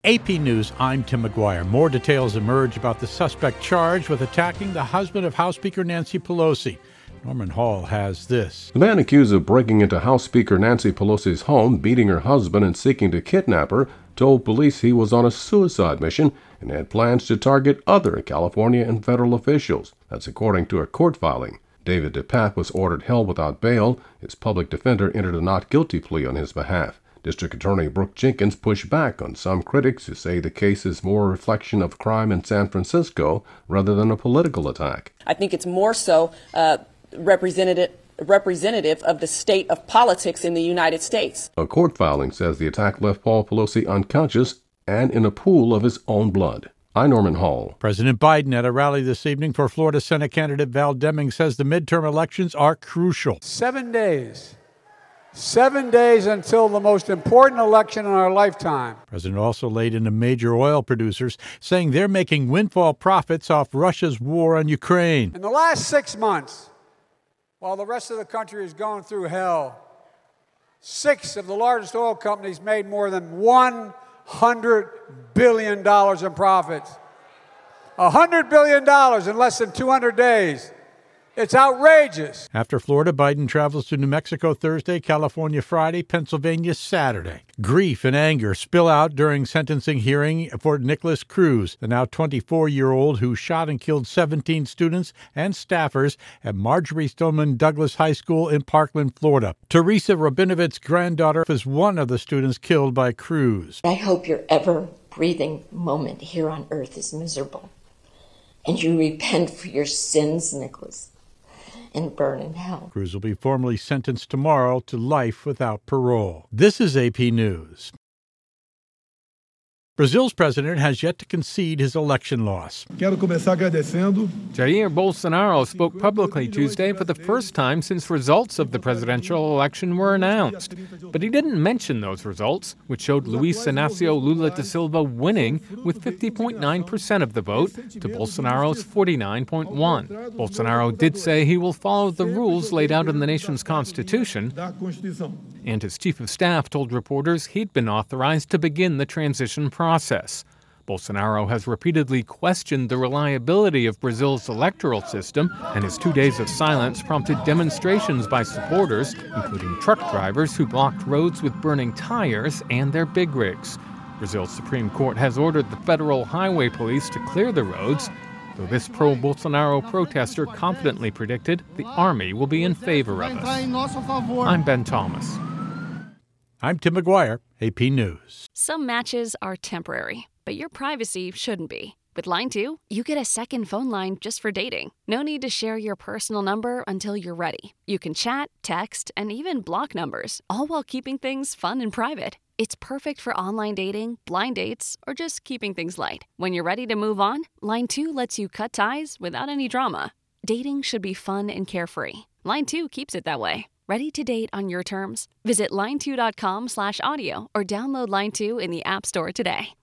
AP News, I'm Tim McGuire. More details emerge about the suspect charged with attacking the husband of House Speaker Nancy Pelosi. Norman Hall has this. The man accused of breaking into House Speaker Nancy Pelosi's home, beating her husband, and seeking to kidnap her, told police he was on a suicide mission and had plans to target other California and federal officials. That's according to a court filing. David DePape was ordered held without bail. His public defender entered a not guilty plea on his behalf. District Attorney Brooke Jenkins pushed back on some critics who say the case is more a reflection of crime in San Francisco rather than a political attack. I think it's more so representative of the state of politics in the United States. A court filing says the attack left Paul Pelosi unconscious and in a pool of his own blood. I'm Norman Hall. President Biden at a rally this evening for Florida Senate candidate Val Demings says the midterm elections are crucial. 7 days. 7 days until the most important election in our lifetime. The president also laid into major oil producers, saying they're making windfall profits off Russia's war on Ukraine. In the last 6 months, while the rest of the country is going through hell, 6 of the largest oil companies made more than $100 billion in profits. $100 billion in less than 200 days. It's outrageous. After Florida, Biden travels to New Mexico Thursday, California Friday, Pennsylvania Saturday. Grief and anger spill out during sentencing hearing for Nicholas Cruz, the now 24-year-old who shot and killed 17 students and staffers at Marjorie Stoneman Douglas High School in Parkland, Florida. Teresa Rabinovitz's granddaughter is one of the students killed by Cruz. I hope your ever-breathing moment here on earth is miserable, and you repent for your sins, Nicholas, and burn in hell. Cruz will be formally sentenced tomorrow to life without parole. This is AP News. Brazil's president has yet to concede his election loss. Quero começar agradecendo. Jair Bolsonaro spoke publicly Tuesday for the first time since results of the presidential election were announced. But he didn't mention those results, which showed Luiz Inácio Lula da Silva winning with 50.9% of the vote to Bolsonaro's 49.1%. Bolsonaro did say he will follow the rules laid out in the nation's constitution, and his chief of staff told reporters he'd been authorized to begin the transition process. Bolsonaro has repeatedly questioned the reliability of Brazil's electoral system, and his 2 days of silence prompted demonstrations by supporters, including truck drivers who blocked roads with burning tires and their big rigs. Brazil's Supreme Court has ordered the Federal Highway Police to clear the roads, though this pro-Bolsonaro protester confidently predicted the army will be in favor of us. I'm Ben Thomas. I'm Tim McGuire, AP News. Some matches are temporary, but your privacy shouldn't be. With Line 2, you get a second phone line just for dating. No need to share your personal number until you're ready. You can chat, text, and even block numbers, all while keeping things fun and private. It's perfect for online dating, blind dates, or just keeping things light. When you're ready to move on, Line 2 lets you cut ties without any drama. Dating should be fun and carefree. Line 2 keeps it that way. Ready to date on your terms? Visit line2.com/audio or download Line 2 in the App Store today.